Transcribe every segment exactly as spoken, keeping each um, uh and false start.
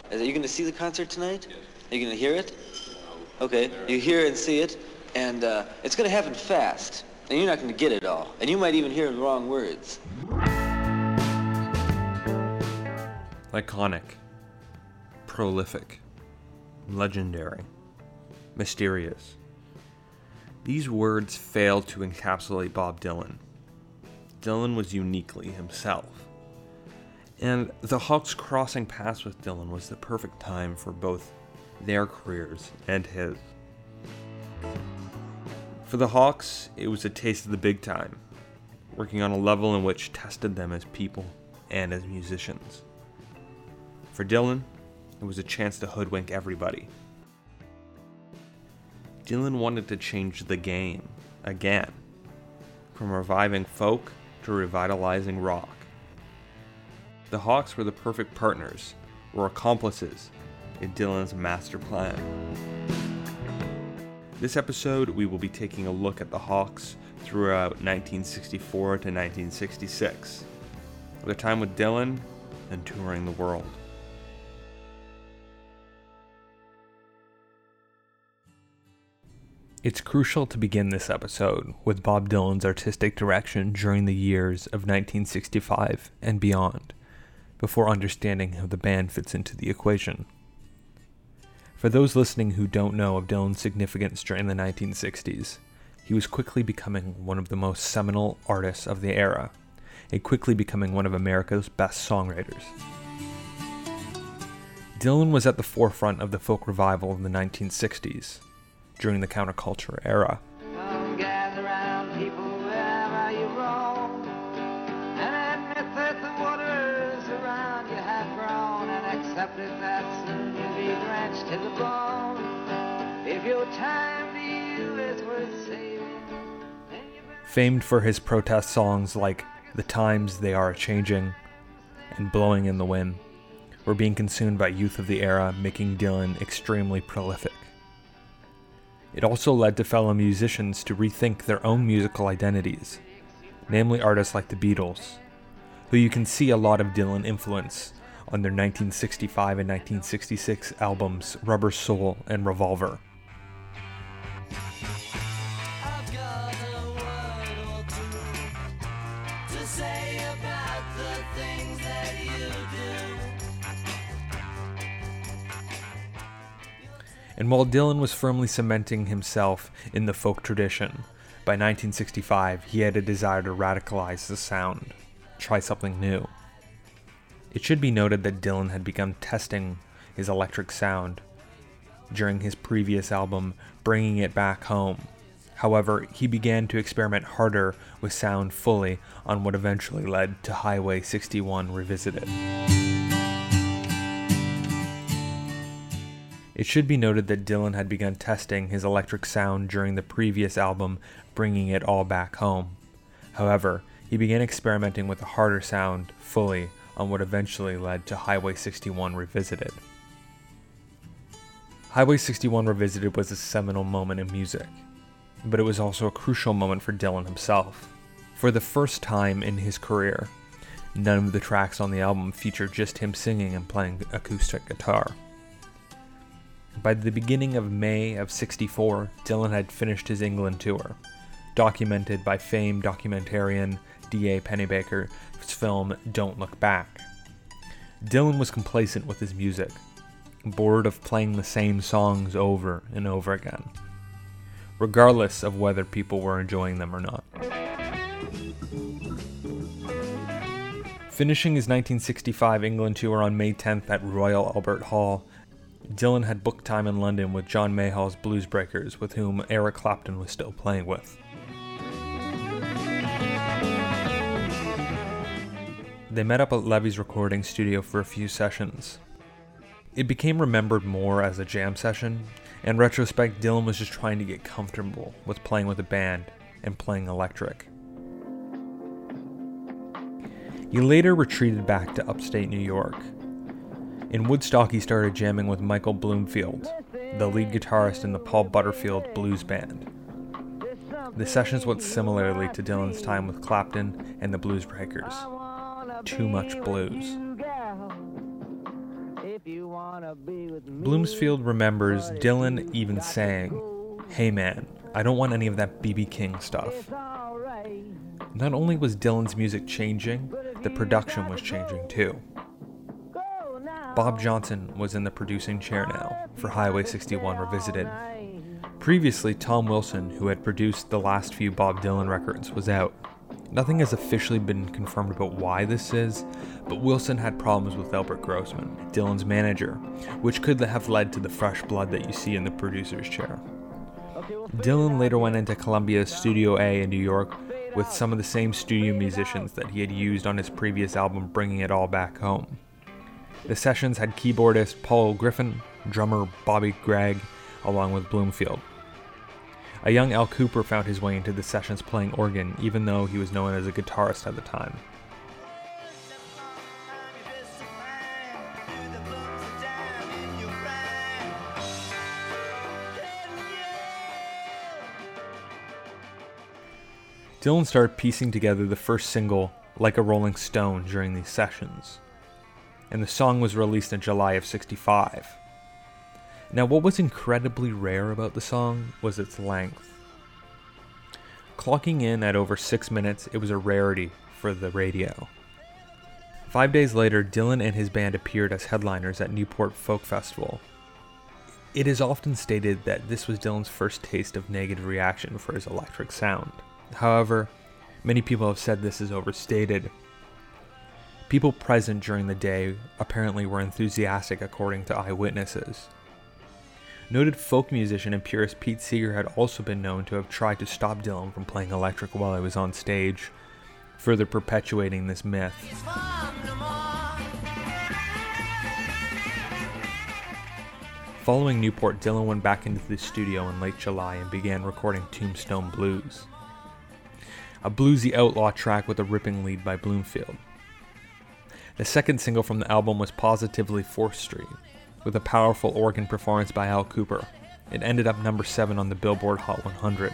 Are you going to see the concert tonight? Yes. Are you going to hear it? Okay, you hear and see it, and uh, it's going to happen fast, and you're not going to get it all, and you might even hear the wrong words. Iconic, prolific, legendary, mysterious. These words fail to encapsulate Bob Dylan. Dylan was uniquely himself. And the Hawks crossing paths with Dylan was the perfect time for both their careers and his. For the Hawks, it was a taste of the big time, working on a level in which tested them as people and as musicians. For Dylan, it was a chance to hoodwink everybody. Dylan wanted to change the game again, from reviving folk to revitalizing rock. The Hawks were the perfect partners, or accomplices, in Dylan's master plan. This episode, we will be taking a look at the Hawks throughout nineteen sixty-four to nineteen sixty-six, their time with Dylan and touring the world. It's crucial to begin this episode with Bob Dylan's artistic direction during the years of nineteen sixty-five and beyond, before understanding how the band fits into the equation. For those listening who don't know of Dylan's significance during the nineteen sixties, he was quickly becoming one of the most seminal artists of the era, and quickly becoming one of America's best songwriters. Dylan was at the forefront of the folk revival of the nineteen sixties, during the counterculture era. Come gather round, people, wherever you roam, and admit that the waters around you have grown, and accept it that soon you'll be drenched to the bone. If your time to you is worth saving, then you better... Famed for his protest songs like The Times They Are Changing and Blowing in the Wind, were being consumed by youth of the era, making Dylan extremely prolific. It also led to fellow musicians to rethink their own musical identities, namely artists like the Beatles, who you can see a lot of Dylan influence on their nineteen sixty-five and nineteen sixty-six albums Rubber Soul and Revolver. I've got a word or two to say about the things that you do. And while Dylan was firmly cementing himself in the folk tradition, by nineteen sixty-five he had a desire to radicalize the sound, try something new. It should be noted that Dylan had begun testing his electric sound during his previous album, Bringing It Back Home. However, he began to experiment harder with sound fully on what eventually led to Highway sixty-one Revisited. It should be noted that Dylan had begun testing his electric sound during the previous album, Bringing It All Back Home. However, he began experimenting with a harder sound fully on what eventually led to Highway sixty-one Revisited. Highway sixty-one Revisited was a seminal moment in music, but it was also a crucial moment for Dylan himself. For the first time in his career, none of the tracks on the album featured just him singing and playing acoustic guitar. By the beginning of May of sixty-four, Dylan had finished his England tour, documented by famed documentarian D A Pennebaker's film Don't Look Back. Dylan was complacent with his music, bored of playing the same songs over and over again, regardless of whether people were enjoying them or not. Finishing his nineteen sixty-five England tour on May tenth at Royal Albert Hall, Dylan had booked time in London with John Mayall's Bluesbreakers, with whom Eric Clapton was still playing with. They met up at Levy's recording studio for a few sessions. It became remembered more as a jam session. In retrospect, Dylan was just trying to get comfortable with playing with a band and playing electric. He later retreated back to upstate New York. In Woodstock, he started jamming with Michael Bloomfield, the lead guitarist in the Paul Butterfield Blues Band. The sessions went similarly to Dylan's time with Clapton and the Bluesbreakers. Too much blues. If you wanna be with me, Bloomfield remembers Dylan even saying, "Hey man, I don't want any of that B B King stuff." it's alright. Not only was Dylan's music changing, the production was changing too. Go now. Bob Johnson was in the producing chair now for Highway sixty-one Revisited. Previously, Tom Wilson, who had produced the last few Bob Dylan records, was out. Nothing has officially been confirmed about why this is, but Wilson had problems with Albert Grossman, Dylan's manager, which could have led to the fresh blood that you see in the producer's chair. Dylan later went into Columbia's Studio A in New York with some of the same studio musicians that he had used on his previous album, Bringing It All Back Home. The sessions had keyboardist Paul Griffin, drummer Bobby Gregg, along with Bloomfield. A young Al Cooper found his way into the sessions playing organ, even though he was known as a guitarist at the time. Dylan started piecing together the first single, Like a Rolling Stone, during these sessions, and the song was released in July of sixty-five. Now, what was incredibly rare about the song was its length. Clocking in at over six minutes, it was a rarity for the radio. Five days later, Dylan and his band appeared as headliners at Newport Folk Festival. It is often stated that this was Dylan's first taste of negative reaction for his electric sound. However, many people have said this is overstated. People present during the day apparently were enthusiastic, according to eyewitnesses. Noted folk musician and purist Pete Seeger had also been known to have tried to stop Dylan from playing electric while he was on stage, further perpetuating this myth. Following Newport, Dylan went back into the studio in late July and began recording Tombstone Blues, a bluesy outlaw track with a ripping lead by Bloomfield. The second single from the album was Positively fourth Street, with a powerful organ performance by Al Cooper. It ended up number seven on the Billboard Hot one hundred.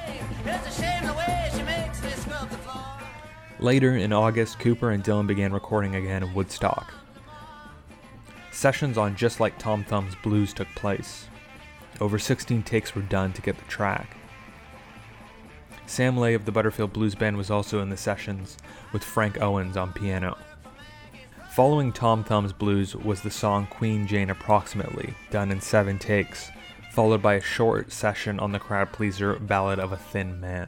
Later in August, Cooper and Dylan began recording again in Woodstock. Sessions on Just Like Tom Thumb's Blues took place. Over sixteen takes were done to get the track. Sam Lay of the Butterfield Blues Band was also in the sessions, with Frank Owens on piano. Following Tom Thumb's Blues was the song Queen Jane Approximately, done in seven takes, followed by a short session on the crowd pleaser Ballad of a Thin Man.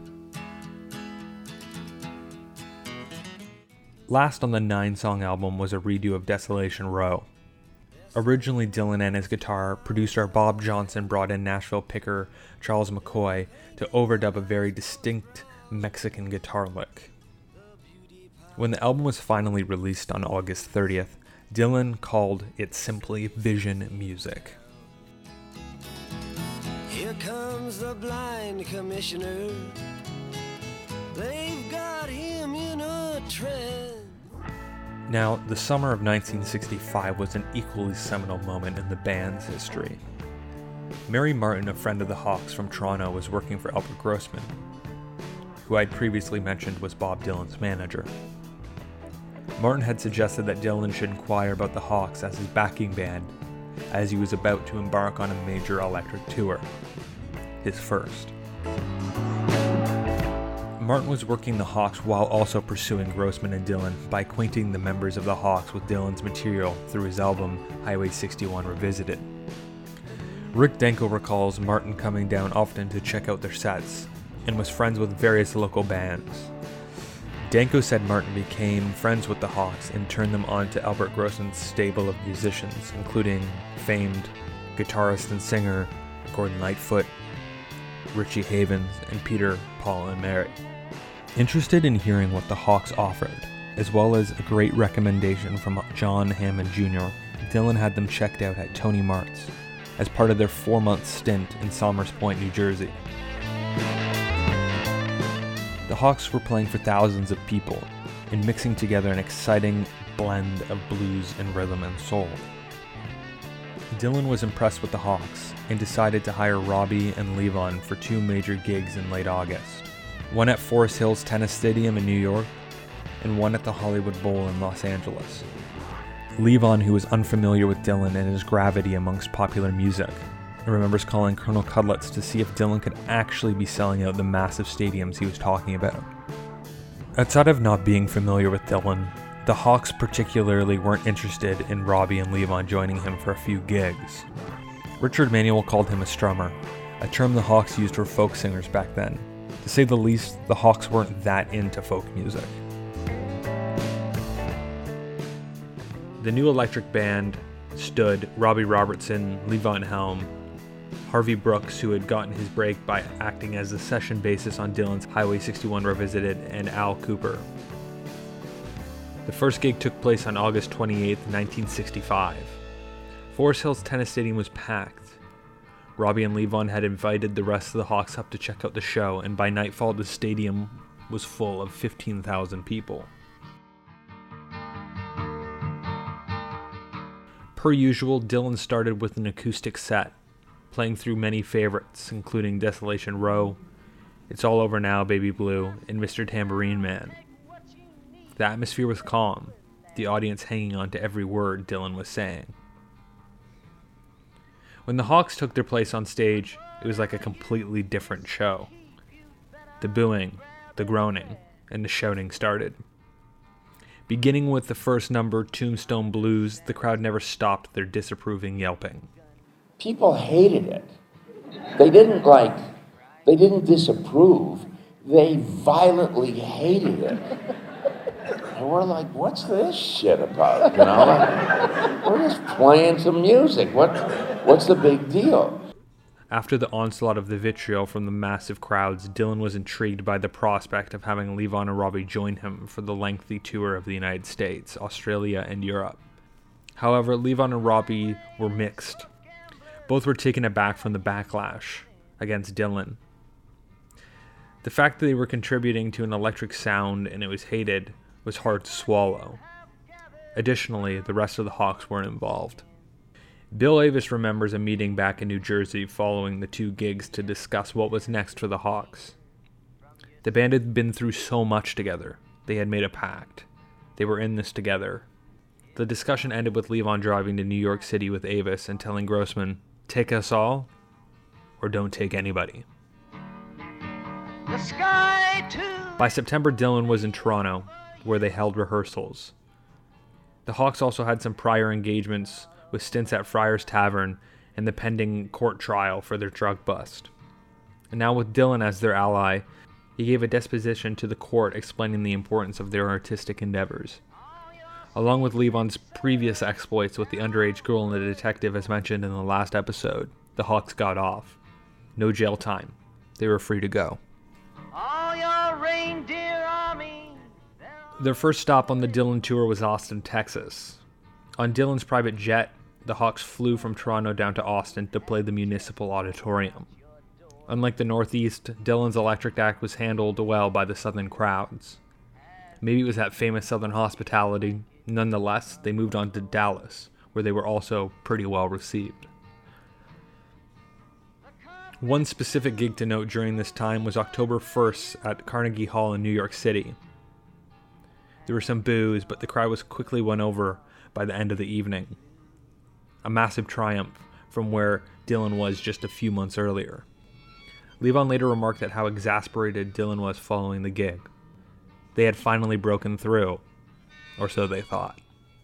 Last on the nine-song album was a redo of Desolation Row. Originally Dylan and his guitar, producer Bob Johnson brought in Nashville picker Charles McCoy to overdub a very distinct Mexican guitar lick. When the album was finally released on August thirtieth, Dylan called it simply Vision Music. Here comes the blind commissioner. They've got him in a trance. Now, the summer of nineteen sixty-five was an equally seminal moment in the band's history. Mary Martin, a friend of the Hawks from Toronto, was working for Albert Grossman, who I'd previously mentioned was Bob Dylan's manager. Martin had suggested that Dylan should inquire about the Hawks as his backing band, as he was about to embark on a major electric tour, his first. Martin was working the Hawks while also pursuing Grossman and Dylan by acquainting the members of the Hawks with Dylan's material through his album Highway sixty-one Revisited. Rick Danko recalls Martin coming down often to check out their sets, and was friends with various local bands. Danko said Martin became friends with the Hawks and turned them on to Albert Grossman's stable of musicians, including famed guitarist and singer Gordon Lightfoot, Richie Havens, and Peter, Paul, and Mary. Interested in hearing what the Hawks offered, as well as a great recommendation from John Hammond Junior, Dylan had them checked out at Tony Mart's as part of their four-month stint in Somers Point, New Jersey. The Hawks were playing for thousands of people and mixing together an exciting blend of blues and rhythm and soul. Dylan was impressed with the Hawks and decided to hire Robbie and Levon for two major gigs in late August. One at Forest Hills Tennis Stadium in New York and one at the Hollywood Bowl in Los Angeles. Levon, who was unfamiliar with Dylan and his gravity amongst popular music, remembers calling Colonel Cudlitz to see if Dylan could actually be selling out the massive stadiums he was talking about. Outside of not being familiar with Dylan, the Hawks particularly weren't interested in Robbie and Levon joining him for a few gigs. Richard Manuel called him a strummer, a term the Hawks used for folk singers back then. To say the least, the Hawks weren't that into folk music. The New Electric Band stood Robbie Robertson, Levon Helm, Harvey Brooks, who had gotten his break by acting as the session bassist on Dylan's Highway sixty-one Revisited, and Al Cooper. The first gig took place on August twenty-eighth, nineteen sixty-five. Forest Hills Tennis Stadium was packed. Robbie and Levon had invited the rest of the Hawks up to check out the show, and by nightfall the stadium was full of fifteen thousand people. Per usual, Dylan started with an acoustic set, playing through many favorites, including Desolation Row, It's All Over Now, Baby Blue, and Mister Tambourine Man. The atmosphere was calm, the audience hanging on to every word Dylan was saying. When the Hawks took their place on stage, it was like a completely different show. The booing, the groaning, and the shouting started. Beginning with the first number, Tombstone Blues, the crowd never stopped their disapproving yelping. People hated it. They didn't like, they didn't disapprove. They violently hated it. And we're like, what's this shit about? You know, like, we're just playing some music. What, what's the big deal? After the onslaught of the vitriol from the massive crowds, Dylan was intrigued by the prospect of having Levon and Robbie join him for the lengthy tour of the United States, Australia, and Europe. However, Levon and Robbie were mixed. Both were taken aback from the backlash against Dylan. The fact that they were contributing to an electric sound and it was hated was hard to swallow. Additionally, the rest of the Hawks weren't involved. Bill Avis remembers a meeting back in New Jersey following the two gigs to discuss what was next for the Hawks. The band had been through so much together. They had made a pact. They were in this together. The discussion ended with Levon driving to New York City with Avis and telling Grossman, "Take us all, or don't take anybody." The sky too. By September, Dylan was in Toronto, where they held rehearsals. The Hawks also had some prior engagements with stints at Friar's Tavern and the pending court trial for their drug bust. And now with Dylan as their ally, he gave a disposition to the court explaining the importance of their artistic endeavors. Along with Levon's previous exploits with the underage girl and the detective as mentioned in the last episode, the Hawks got off. No jail time. They were free to go. All your reindeer army. Their first stop on the Dylan tour was Austin, Texas. On Dylan's private jet, the Hawks flew from Toronto down to Austin to play the Municipal Auditorium. Unlike the Northeast, Dylan's electric act was handled well by the Southern crowds. Maybe it was that famous Southern hospitality. Nonetheless, they moved on to Dallas, where they were also pretty well received. One specific gig to note during this time was October first at Carnegie Hall in New York City. There was some boos, but the crowd was quickly won over by the end of the evening. A massive triumph from where Dylan was just a few months earlier. Levon later remarked at how exasperated Dylan was following the gig. They had finally broken through, or so they thought.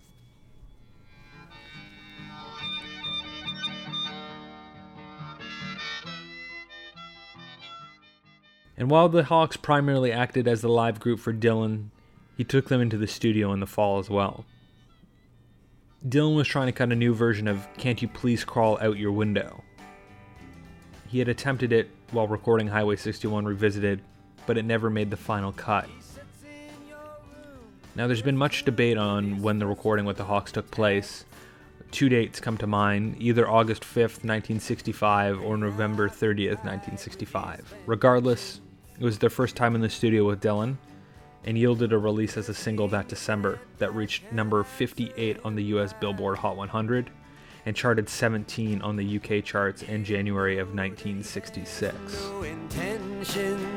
And while the Hawks primarily acted as the live group for Dylan, he took them into the studio in the fall as well. Dylan was trying to cut a new version of Can't You Please Crawl Out Your Window. He had attempted it while recording Highway sixty-one Revisited, but it never made the final cut. Now there's been much debate on when the recording with the Hawks took place. Two dates come to mind, either August fifth, nineteen sixty-five or November thirtieth, nineteen sixty-five. Regardless, it was their first time in the studio with Dylan, and yielded a release as a single that December that reached number fifty-eight on the U S Billboard Hot one hundred and charted seventeen on the U K charts in January of nineteen sixty-six.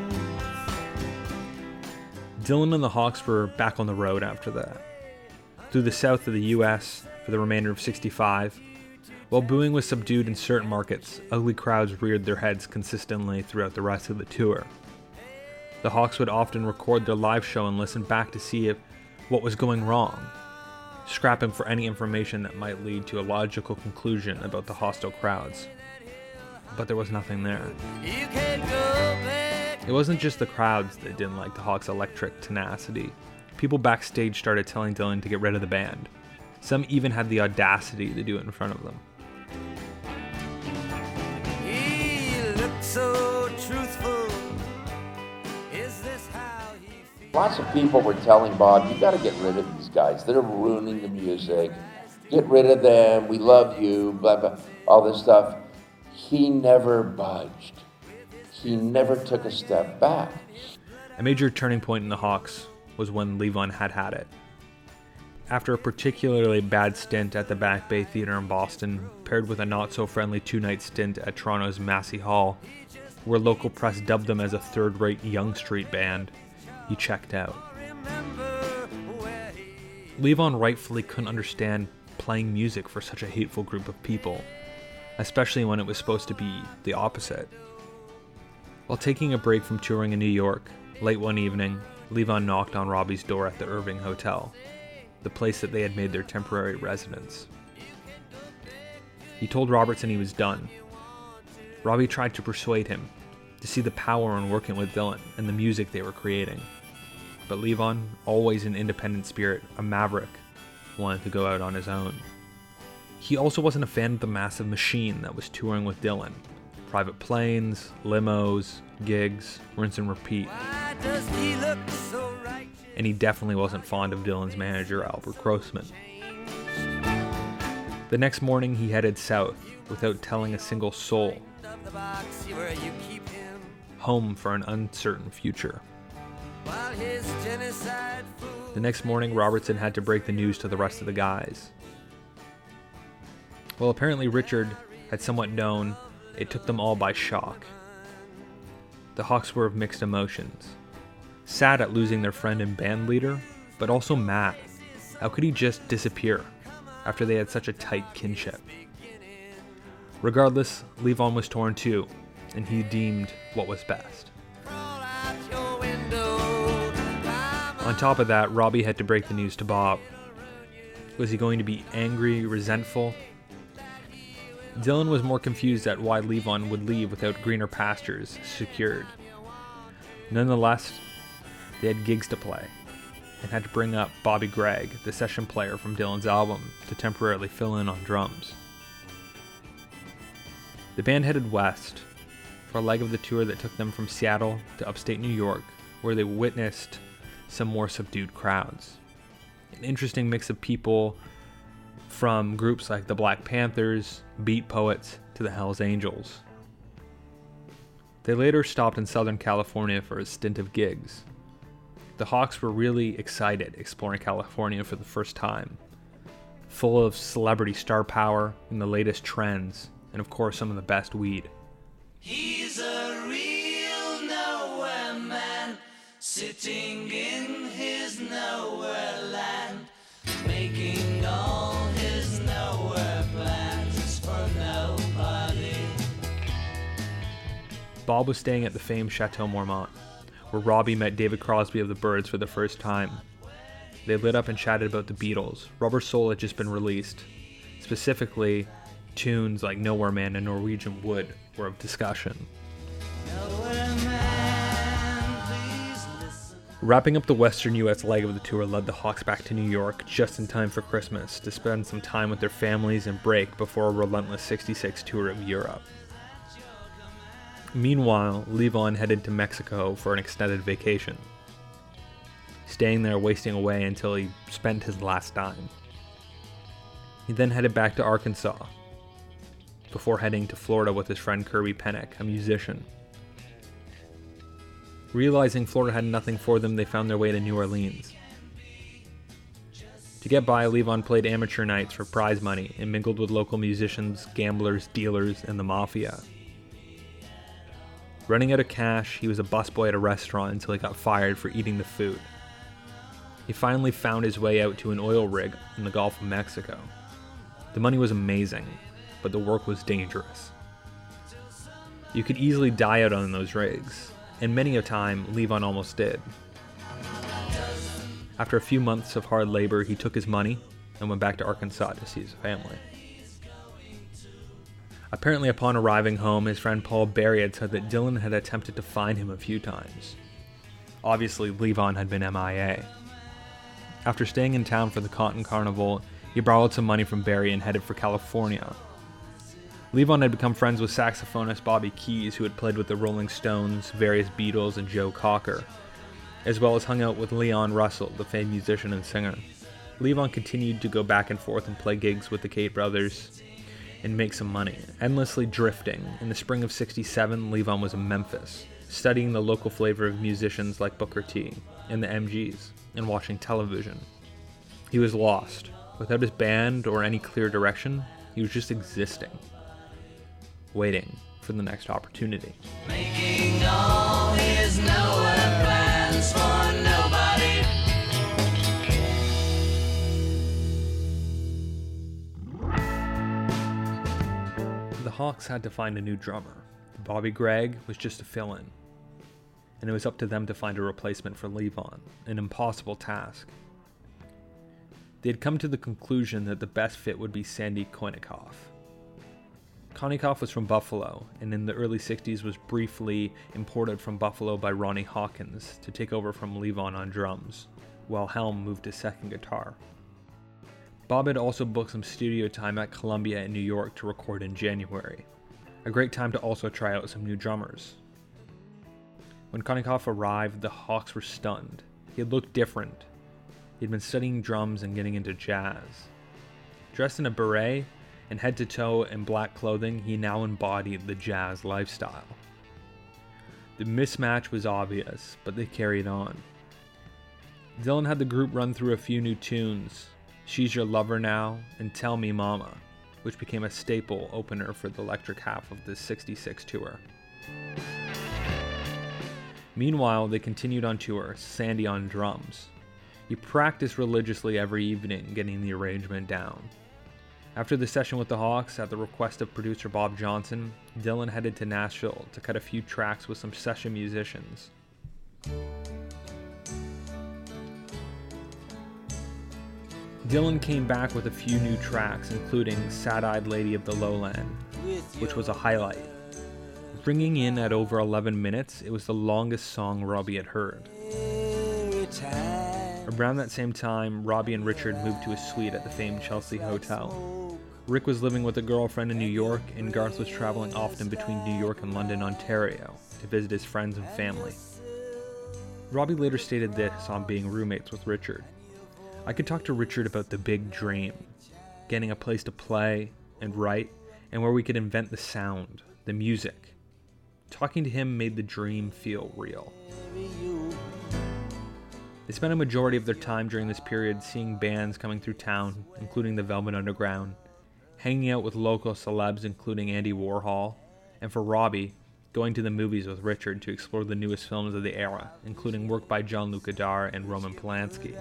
Dylan and the Hawks were back on the road after that. through the south of the U S for the remainder of sixty-five. While booing was subdued in certain markets, ugly crowds reared their heads consistently throughout the rest of the tour. The Hawks would often record their live show and listen back to see if what was going wrong, scrapping for any information that might lead to a logical conclusion about the hostile crowds. But there was nothing there. You can go back. It wasn't just the crowds that didn't like the Hawks' electric tenacity. People backstage started telling Dylan to get rid of the band. Some even had the audacity to do it in front of them. He looked so truthful. Is this how he feels? Lots of people were telling Bob, you gotta get rid of these guys. They're ruining the music. Get rid of them. We love you. Blah, blah, all this stuff. He never budged. He never took a step back. A major turning point in the Hawks was when Levon had had it. After a particularly bad stint at the Back Bay Theatre in Boston, paired with a not-so-friendly two-night stint at Toronto's Massey Hall, where local press dubbed them as a third-rate Young Street band, he checked out. Levon rightfully couldn't understand playing music for such a hateful group of people, especially when it was supposed to be the opposite. While taking a break from touring in New York, late one evening, Levon knocked on Robbie's door at the Irving Hotel, the place that they had made their temporary residence. He told Robertson he was done. Robbie tried to persuade him to see the power in working with Dylan and the music they were creating. But Levon, always an independent spirit, a maverick, wanted to go out on his own. He also wasn't a fan of the massive machine that was touring with Dylan. Private planes, limos, gigs, rinse and repeat. Why does he look so righteous? And he definitely wasn't fond of Dylan's manager, Albert Grossman. The next morning, he headed south without telling a single soul, Of the box, see where you keep him. home for an uncertain future. While his genocide food. The next morning, Robertson had to break the news to the rest of the guys. Well, apparently Richard had somewhat known, it took them all by shock. The Hawks were of mixed emotions. Sad at losing their friend and band leader, but also mad. How could he just disappear after they had such a tight kinship? Regardless, Levon was torn too, and he deemed what was best. Crawl out your window. Climb On top of that, Robbie had to break the news to Bob. Was he going to be angry, resentful? Dylan was more confused at why Levon would leave without greener pastures secured. Nonetheless, they had gigs to play, and had to bring up Bobby Gregg, the session player from Dylan's album, to temporarily fill in on drums. The band headed west for a leg of the tour that took them from Seattle to upstate New York, where they witnessed some more subdued crowds. An interesting mix of people from groups like the Black Panthers, Beat Poets, to the Hells Angels. They later stopped in Southern California for a stint of gigs. The Hawks were really excited exploring California for the first time, full of celebrity star power and the latest trends, and of course some of the best weed. He's a real nowhere man, sitting in his nowhere land, making all his nowhere plans for nobody. Bob was staying at the famed Chateau Marmont, where Robbie met David Crosby of the Byrds for the first time. They lit up and chatted about the Beatles. Rubber Soul had just been released. Specifically, tunes like Nowhere Man and Norwegian Wood were of discussion. Nowhere man, please listen. Wrapping up the western U S leg of the tour led the Hawks back to New York just in time for Christmas to spend some time with their families and break before a relentless sixty-six tour of Europe. Meanwhile, Levon headed to Mexico for an extended vacation, staying there wasting away until he spent his last dime. He then headed back to Arkansas, before heading to Florida with his friend Kirby Pennick, a musician. Realizing Florida had nothing for them, they found their way to New Orleans. To get by, Levon played amateur nights for prize money and mingled with local musicians, gamblers, dealers, and the mafia. Running out of cash, he was a busboy at a restaurant until he got fired for eating the food. He finally found his way out to an oil rig in the Gulf of Mexico. The money was amazing, but the work was dangerous. You could easily die out on those rigs, and many a time Levon almost did. After a few months of hard labor, he took his money and went back to Arkansas to see his family. Apparently, upon arriving home, his friend Paul Berry had said that Dylan had attempted to find him a few times. Obviously, Levon had been M I A. After staying in town for the Cotton Carnival, he borrowed some money from Berry and headed for California. Levon had become friends with saxophonist Bobby Keys, who had played with the Rolling Stones, various Beatles, and Joe Cocker, as well as hung out with Leon Russell, the famed musician and singer. Levon continued to go back and forth and play gigs with the Kate brothers and make some money, endlessly drifting. In the spring of sixty-seven, Levon was in Memphis, studying the local flavor of musicians like Booker T and the M Gs, and watching television. He was lost. Without his band or any clear direction, he was just existing, waiting for the next opportunity. Making all his nowhere plans for nobody. The Hawks had to find a new drummer. Bobby Gregg was just a fill-in, and it was up to them to find a replacement for Levon, an impossible task. They had come to the conclusion that the best fit would be Sandy Konikoff. Konikoff was from Buffalo, and in the early sixties was briefly imported from Buffalo by Ronnie Hawkins to take over from Levon on drums, while Helm moved to second guitar. Bob had also booked some studio time at Columbia in New York to record in January, a great time to also try out some new drummers. When Konikoff arrived, the Hawks were stunned. He had looked different. He had been studying drums and getting into jazz. Dressed in a beret and head to toe in black clothing, he now embodied the jazz lifestyle. The mismatch was obvious, but they carried on. Dylan had the group run through a few new tunes, She's Your Lover Now and Tell Me Mama, which became a staple opener for the electric half of the sixty-six tour. Meanwhile, they continued on tour, Sandy on drums. He practiced religiously every evening, getting the arrangement down. After the session with the Hawks, at the request of producer Bob Johnson, Dylan headed to Nashville to cut a few tracks with some session musicians. Dylan came back with a few new tracks, including Sad-Eyed Lady of the Lowland, which was a highlight. Bringing in at over eleven minutes, it was the longest song Robbie had heard. Around that same time, Robbie and Richard moved to a suite at the famed Chelsea Hotel. Rick was living with a girlfriend in New York, and Garth was traveling often between New York and London, Ontario, to visit his friends and family. Robbie later stated this on being roommates with Richard. I could talk to Richard about the big dream, getting a place to play and write, and where we could invent the sound, the music. Talking to him made the dream feel real. They spent a majority of their time during this period seeing bands coming through town, including the Velvet Underground, hanging out with local celebs including Andy Warhol, and for Robbie, going to the movies with Richard to explore the newest films of the era, including work by Jean-Luc Godard and Roman Polanski.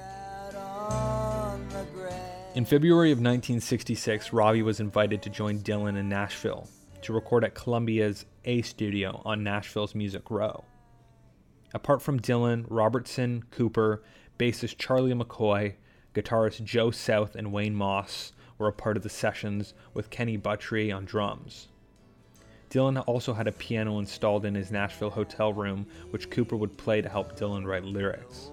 In February of nineteen sixty-six, Robbie was invited to join Dylan in Nashville to record at Columbia's A Studio on Nashville's Music Row. Apart from Dylan, Robertson, Cooper, bassist Charlie McCoy, guitarist Joe South, and Wayne Moss were a part of the sessions, with Kenny Buttry on drums. Dylan also had a piano installed in his Nashville hotel room, which Cooper would play to help Dylan write lyrics.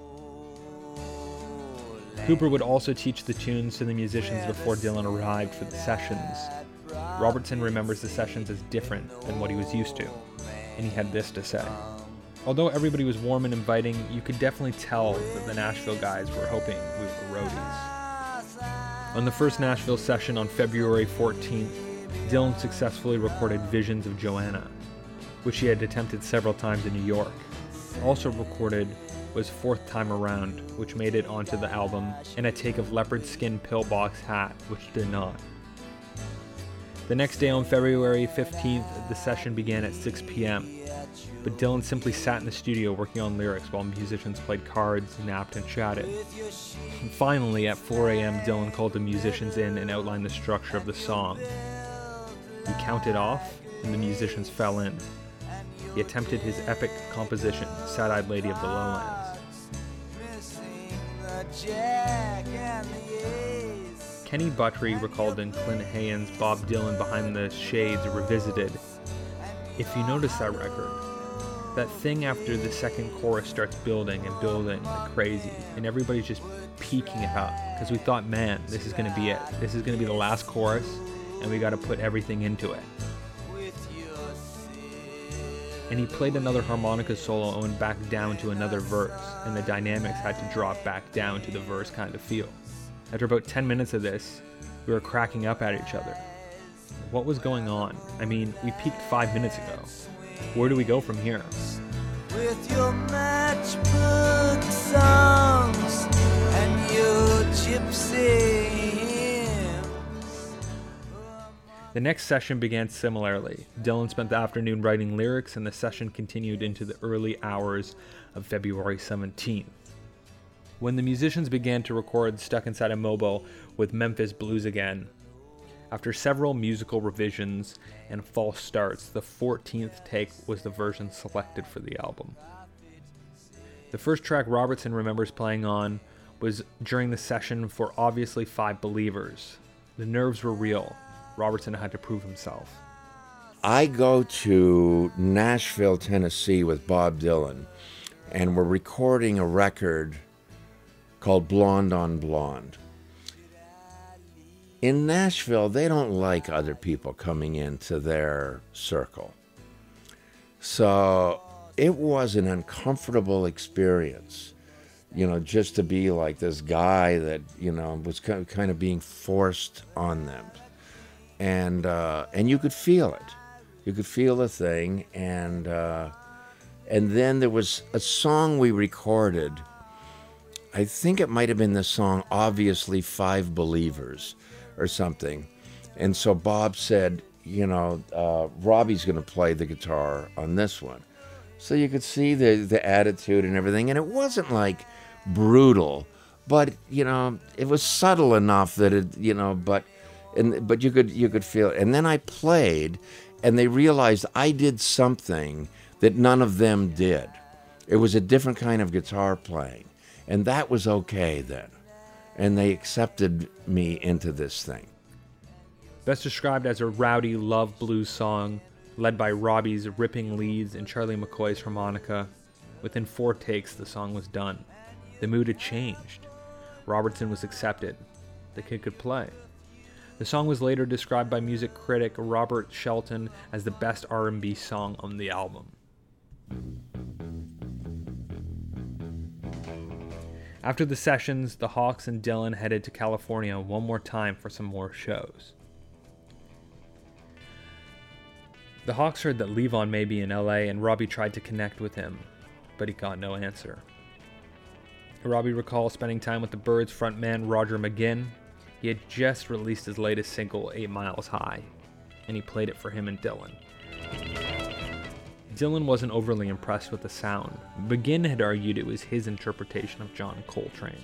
Cooper would also teach the tunes to the musicians before Dylan arrived for the sessions. Robertson remembers the sessions as different than what he was used to, and he had this to say. Although everybody was warm and inviting, you could definitely tell that the Nashville guys were hoping we were roadies. On the first Nashville session on February fourteenth, Dylan successfully recorded Visions of Joanna, which he had attempted several times in New York. Also recorded was Fourth Time Around, which made it onto the album, and a take of Leopard Skin Pillbox Hat, which did not. The next day on February fifteenth, the session began at six p.m. But Dylan simply sat in the studio working on lyrics while musicians played cards, napped, and chatted. And finally, at four a.m., Dylan called the musicians in and outlined the structure of the song. He counted off, and the musicians fell in. He attempted his epic composition, Sad-Eyed Lady of the Lowlands. Kenny Buttrey recalled in Clint Haynes' Bob Dylan Behind the Shades Revisited, if you notice that record, that thing after the second chorus starts building and building like crazy, and everybody's just peaking it up, because we thought, man, this is going to be it. This is going to be the last chorus, and we got to put everything into it. And he played another harmonica solo and went back down to another verse, and the dynamics had to drop back down to the verse kind of feel. After about ten minutes of this, we were cracking up at each other. What was going on? I mean, we peaked five minutes ago. Where do we go from here? With your matchbook songs and your gypsy hymns. The next session began similarly. Dylan spent the afternoon writing lyrics, and the session continued into the early hours of February seventeenth. When the musicians began to record Stuck Inside a Mobile with Memphis Blues Again, after several musical revisions and false starts, the fourteenth take was the version selected for the album. The first track Robertson remembers playing on was during the session for Obviously Five Believers. The nerves were real. Robertson had to prove himself. I go to Nashville, Tennessee with Bob Dylan, and we're recording a record called Blonde on Blonde. In Nashville, they don't like other people coming into their circle. So it was an uncomfortable experience, you know, just to be like this guy that, you know, was kind of being forced on them. And uh, and you could feel it. You could feel the thing. And, uh, and then there was a song we recorded. I think it might have been the song Obviously Five Believers or something. And so Bob said, you know, uh, Robbie's going to play the guitar on this one. So you could see the, the attitude and everything. And it wasn't like brutal, but, you know, it was subtle enough that it, you know, but and but you could you could feel it. And then I played, and they realized I did something that none of them did. It was a different kind of guitar playing. And that was okay then. And they accepted me into this thing. Best described as a rowdy love blues song, led by Robbie's ripping leads and Charlie McCoy's harmonica. Within four takes, the song was done. The mood had changed. Robertson was accepted. The kid could play. The song was later described by music critic Robert Shelton as the best R and B song on the album. After the sessions, the Hawks and Dylan headed to California one more time for some more shows. The Hawks heard that Levon may be in L A, and Robbie tried to connect with him, but he got no answer. Robbie recalls spending time with the Byrds frontman Roger McGuinn. He had just released his latest single, Eight Miles High, and he played it for him and Dylan. Dylan wasn't overly impressed with the sound. McGuinn had argued it was his interpretation of John Coltrane.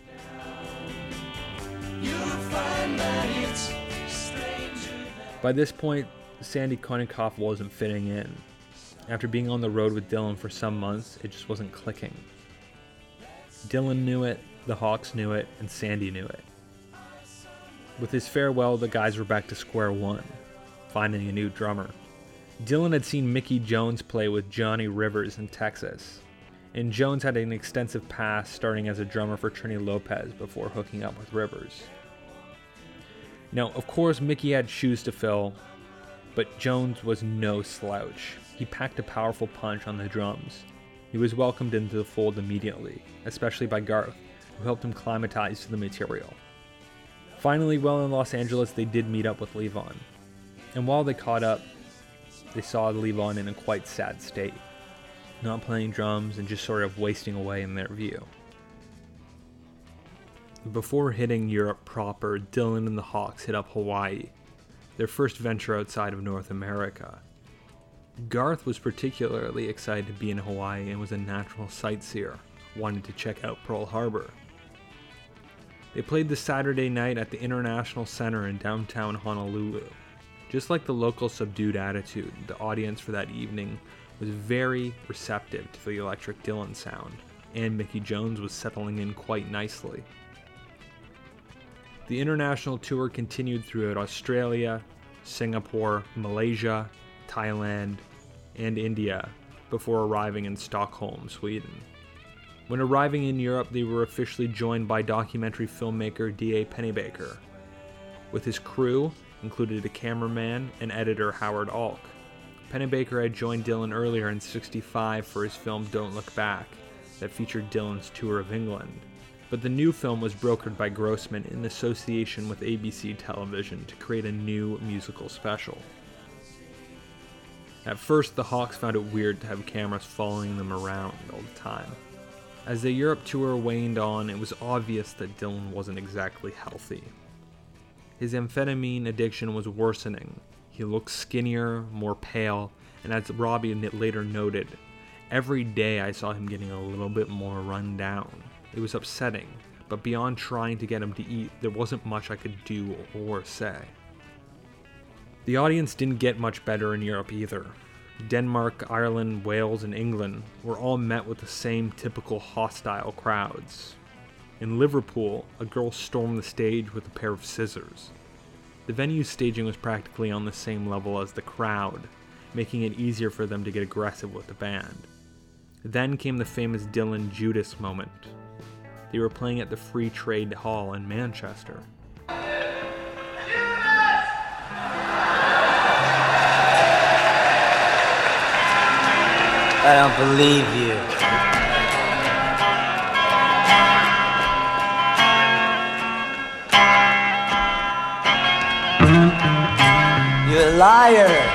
By this point, Sandy Konikoff wasn't fitting in. After being on the road with Dylan for some months, it just wasn't clicking. Dylan knew it, the Hawks knew it, and Sandy knew it. With his farewell, the guys were back to square one, finding a new drummer. Dylan had seen Mickey Jones play with Johnny Rivers in Texas, and Jones had an extensive past starting as a drummer for Trini Lopez before hooking up with Rivers. Now, of course, Mickey had shoes to fill, but Jones was no slouch. He packed a powerful punch on the drums. He was welcomed into the fold immediately, especially by Garth, who helped him climatize to the material. Finally, while in Los Angeles, they did meet up with Levon. And while they caught up, they saw Levon in a quite sad state, not playing drums and just sort of wasting away in their view. Before hitting Europe proper, Dylan and the Hawks hit up Hawaii. their first venture outside of North America. Garth was particularly excited to be in Hawaii and was a natural sightseer, wanting to check out Pearl Harbor. They played the Saturday night at the International Center in downtown Honolulu. Just like the local subdued attitude, the audience for that evening was very receptive to the Electric Dylan sound, and Mickey Jones was settling in quite nicely. The international tour continued throughout Australia, Singapore, Malaysia, Thailand, and India before arriving in Stockholm, Sweden. When arriving in Europe, they were officially joined by documentary filmmaker D A Pennebaker. With his crew included a cameraman and editor Howard Alk. Pennebaker had joined Dylan earlier in sixty-five for his film Don't Look Back, that featured Dylan's tour of England. But the new film was brokered by Grossman in association with A B C Television to create a new musical special. At first, the Hawks found it weird to have cameras following them around all the time. As the Europe tour waned on, it was obvious that Dylan wasn't exactly healthy. His amphetamine addiction was worsening. He looked skinnier, more pale, and as Robbie later noted, every day I saw him getting a little bit more run down. It was upsetting, but beyond trying to get him to eat, there wasn't much I could do or say. The audience didn't get much better in Europe either. Denmark, Ireland, Wales, and England were all met with the same typical hostile crowds. In Liverpool, a girl stormed the stage with a pair of scissors. The venue's staging was practically on the same level as the crowd, making it easier for them to get aggressive with the band. Then came the famous Dylan Judas moment. They were playing at the Free Trade Hall in Manchester. I don't believe you. You're a liar.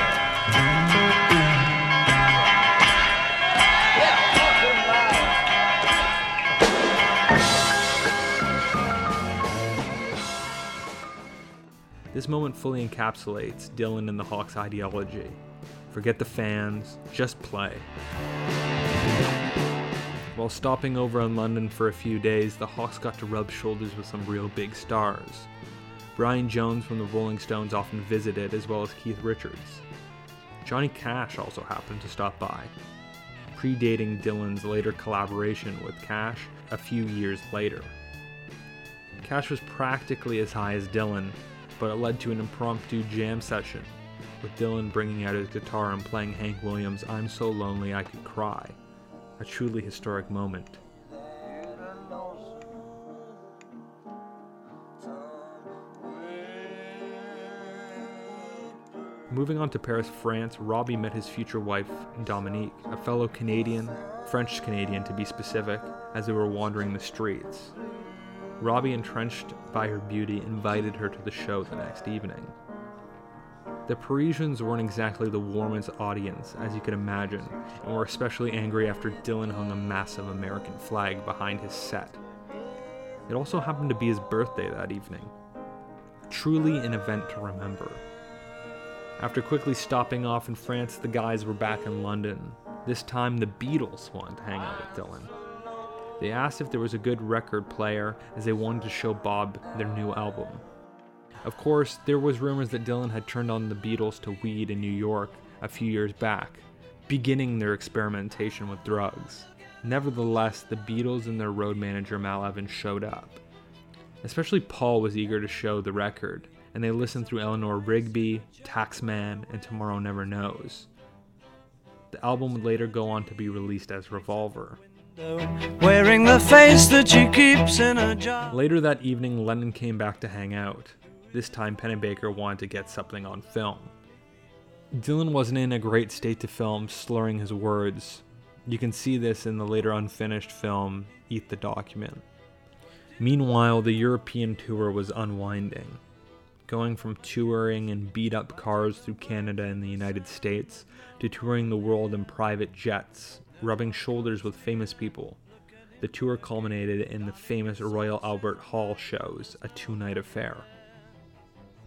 This moment fully encapsulates Dylan and the Hawks' ideology. Forget the fans, just play. While stopping over in London for a few days, the Hawks got to rub shoulders with some real big stars. Brian Jones from the Rolling Stones often visited, as well as Keith Richards. Johnny Cash also happened to stop by, predating Dylan's later collaboration with Cash a few years later. Cash was practically as high as Dylan, but it led to an impromptu jam session, with Dylan bringing out his guitar and playing Hank Williams' I'm So Lonely I Could Cry, a truly historic moment. Moving on to Paris, France, Robbie met his future wife, Dominique, a fellow Canadian, French-Canadian to be specific, as they were wandering the streets. Robbie, entrenched by her beauty, invited her to the show the next evening. The Parisians weren't exactly the warmest audience, as you could imagine, and were especially angry after Dylan hung a massive American flag behind his set. It also happened to be his birthday that evening. Truly an event to remember. After quickly stopping off in France, the guys were back in London. This time, the Beatles wanted to hang out with Dylan. They asked if there was a good record player, as they wanted to show Bob their new album. Of course, there was rumors that Dylan had turned on the Beatles to weed in New York a few years back, beginning their experimentation with drugs. Nevertheless, the Beatles and their road manager Mal Evans showed up. Especially Paul was eager to show the record, and they listened through Eleanor Rigby, Taxman, and Tomorrow Never Knows. The album would later go on to be released as Revolver. Wearing the face that she keeps in a jar. Later that evening, Lennon came back to hang out. This time, Pennebaker wanted to get something on film. Dylan wasn't in a great state to film, slurring his words. You can see this in the later unfinished film, Eat the Document. Meanwhile, the European tour was unwinding. Going from touring in beat-up cars through Canada and the United States, to touring the world in private jets, rubbing shoulders with famous people. The tour culminated in the famous Royal Albert Hall shows, a two-night affair.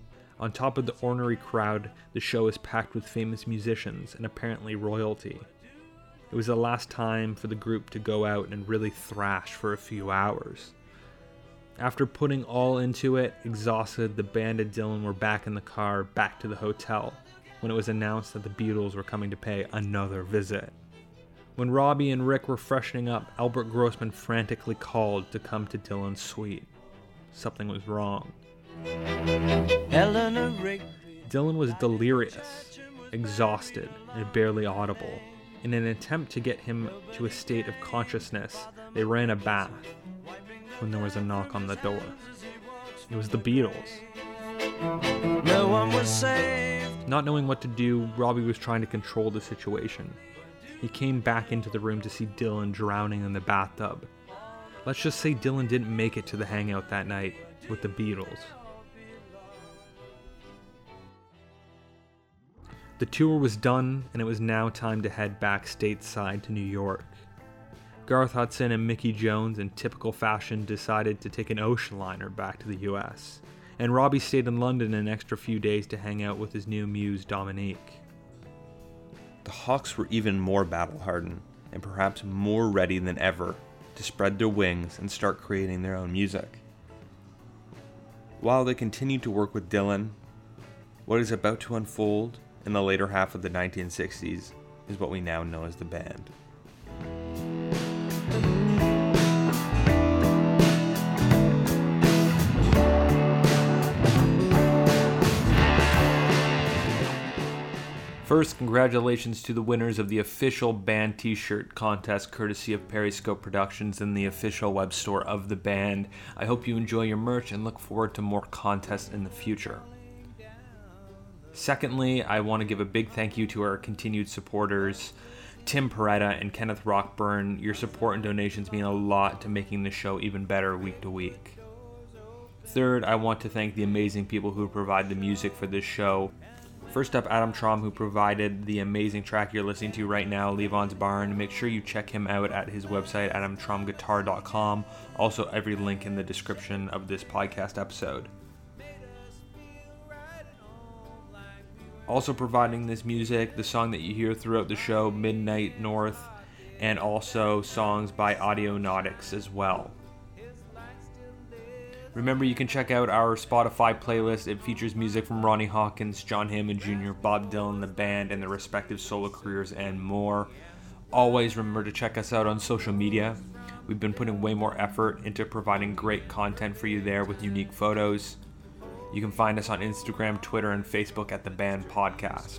On top of the ornery crowd, the show is packed with famous musicians and apparently royalty. It was the last time for the group to go out and really thrash for a few hours. After putting all into it, exhausted, the band and Dylan were back in the car, back to the hotel, when it was announced that the Beatles were coming to pay another visit. When Robbie and Rick were freshening up, Albert Grossman frantically called to come to Dylan's suite. Something was wrong. Dylan was delirious, exhausted, and barely audible. In an attempt to get him to a state of consciousness, they ran a bath when there was a knock on the door. It was the Beatles. No one was saved. Not knowing what to do, Robbie was trying to control the situation. He came back into the room to see Dylan drowning in the bathtub. Let's just say Dylan didn't make it to the hangout that night with the Beatles. The tour was done, and it was now time to head back stateside to New York. Garth Hudson and Mickey Jones, in typical fashion, decided to take an ocean liner back to the U S, and Robbie stayed in London an extra few days to hang out with his new muse, Dominique. The Hawks were even more battle-hardened, and perhaps more ready than ever to spread their wings and start creating their own music. While they continued to work with Dylan, what is about to unfold in the later half of the nineteen sixties is what we now know as the band. First, congratulations to the winners of the official band t-shirt contest courtesy of Periscope Productions and the official web store of the band. I hope you enjoy your merch and look forward to more contests in the future. Secondly, I want to give a big thank you to our continued supporters, Tim Peretta and Kenneth Rockburn. Your support and donations mean a lot to making the show even better week to week. Third, I want to thank the amazing people who provide the music for this show. First up, Adam Traum, who provided the amazing track you're listening to right now, Levon's Barn. Make sure you check him out at his website, adam traum guitar dot com. Also, every link in the description of this podcast episode. Also providing this music, the song that you hear throughout the show, Midnight North, and also songs by Audionautics as well. Remember, you can check out our Spotify playlist. It features music from Ronnie Hawkins, John Hammond Junior, Bob Dylan, the band, and their respective solo careers, and more. Always remember to check us out on social media. We've been putting way more effort into providing great content for you there with unique photos. You can find us on Instagram, Twitter, and Facebook at The Band Podcast.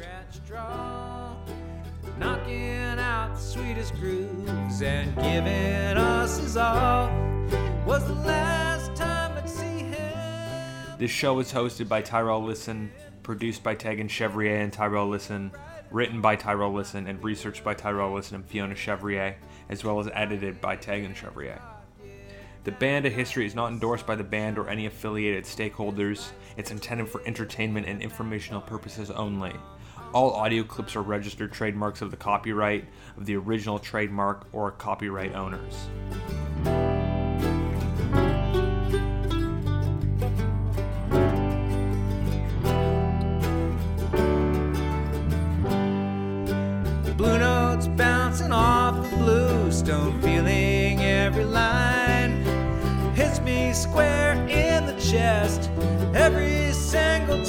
Knocking out the sweetest grooves and giving us his all. Was the last time I'd see him. This show is hosted by Tyrell Listen, produced by Tegan Chevrier and Tyrell Listen, written by Tyrell Listen, and researched by Tyrell Listen and Fiona Chevrier, as well as edited by Tegan Chevrier. The Band, A History is not endorsed by the band or any affiliated stakeholders. It's intended for entertainment and informational purposes only. All audio clips are registered trademarks of the copyright of the original trademark or copyright owners. Blue notes bouncing off the bluestone, feeling every line hits me square in the chest every single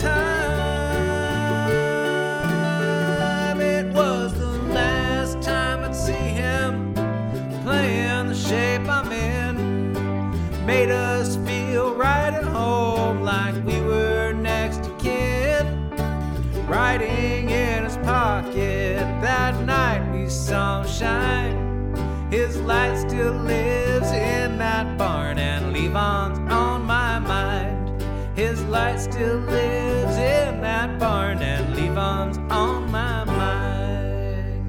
time. It was the last time I'd see him playing the shape I'm in. Made us feel right at home, like we were next to kin. Writing in his pocket that night we saw him shine. His light still lives in that barn, and Levon's on my mind. His light still lives in that barn, and Levon's on my mind.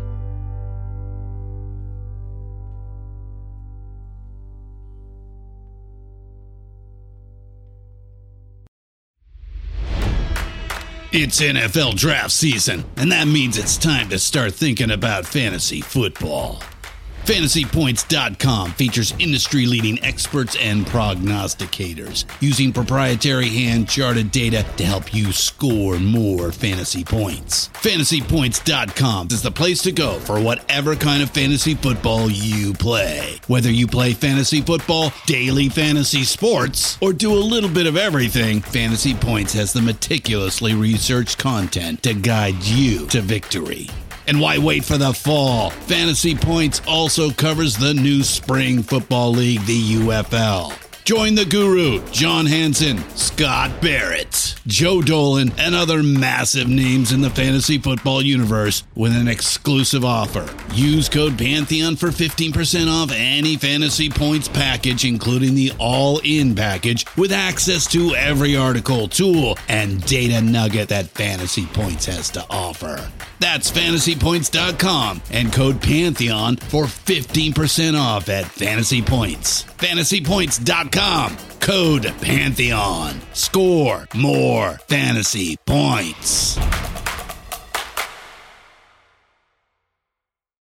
It's N F L draft season, and that means it's time to start thinking about fantasy football. Fantasy Points dot com features industry-leading experts and prognosticators using proprietary hand-charted data to help you score more fantasy points. Fantasy Points dot com is the place to go for whatever kind of fantasy football you play. Whether you play fantasy football, daily fantasy sports, or do a little bit of everything, Fantasy Points has the meticulously researched content to guide you to victory. And why wait for the fall? Fantasy Points also covers the new spring football league, the U F L. Join the guru, John Hansen, Scott Barrett, Joe Dolan, and other massive names in the fantasy football universe with an exclusive offer. Use code Pantheon for fifteen percent off any Fantasy Points package, including the all-in package, with access to every article, tool, and data nugget that Fantasy Points has to offer. That's Fantasy Points dot com and code Pantheon for fifteen percent off at Fantasy Points. Fantasy Points dot com, code Pantheon. Score more fantasy points.